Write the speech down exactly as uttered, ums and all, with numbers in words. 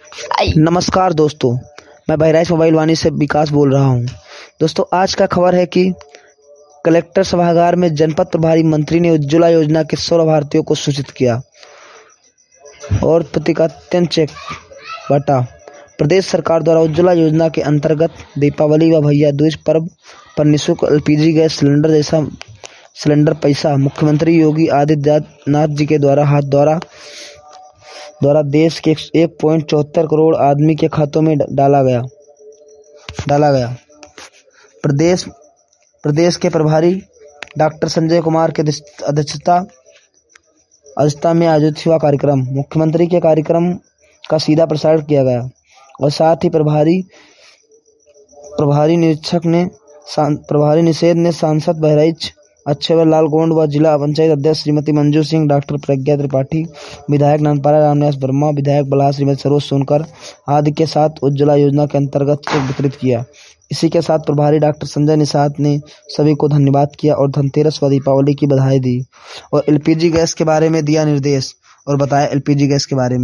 नमस्कार दोस्तों, मैं बहराइच मोबाइल वाणी से विकास बोल रहा हूं। दोस्तों, आज का खबर है कि कलेक्टर सभागार में जनपद प्रभारी मंत्री ने उज्ज्वला योजना के सौ लाभार्थियों को सूचित किया और प्रतीकात्मक चेक बांटा। प्रदेश सरकार द्वारा उज्ज्वला योजना के अंतर्गत दीपावली व भैया दूज पर्व पर निःशुल्क एलपीजी गैस सिलेंडर जैसा सिलेंडर पैसा मुख्यमंत्री योगी आदित्यनाथ जी के द्वारा हाथ द्वारा द्वारा देश के एक पॉइंट चौहत्तर करोड़ आदमी के खातों में डाला गया डाला गया प्रदेश प्रदेश के प्रभारी डॉक्टर संजय कुमार के अध्यक्षता अध्यक्षता में आयोजित हुआ कार्यक्रम मुख्यमंत्री के कार्यक्रम का सीधा प्रसारण किया गया और साथ ही प्रभारी प्रभारी निरीक्षक ने प्रभारी निषेध ने सांसद बहराइच अच्छेवर लाल गोंड व जिला पंचायत अध्यक्ष श्रीमती मंजू सिंह, डॉक्टर प्रज्ञा त्रिपाठी, विधायक नानपारा रामनिवास वर्मा, विधायक बलहा श्रीमती सरोज सोनकर आदि के साथ उज्ज्वला योजना के अंतर्गत चेक वितरित किया। इसी के साथ प्रभारी डॉक्टर संजय निषाद ने सभी को धन्यवाद किया और धनतेरस व दीपावली की बधाई दी और एलपीजी गैस के बारे में दिया निर्देश और बताया एलपीजी गैस के बारे में।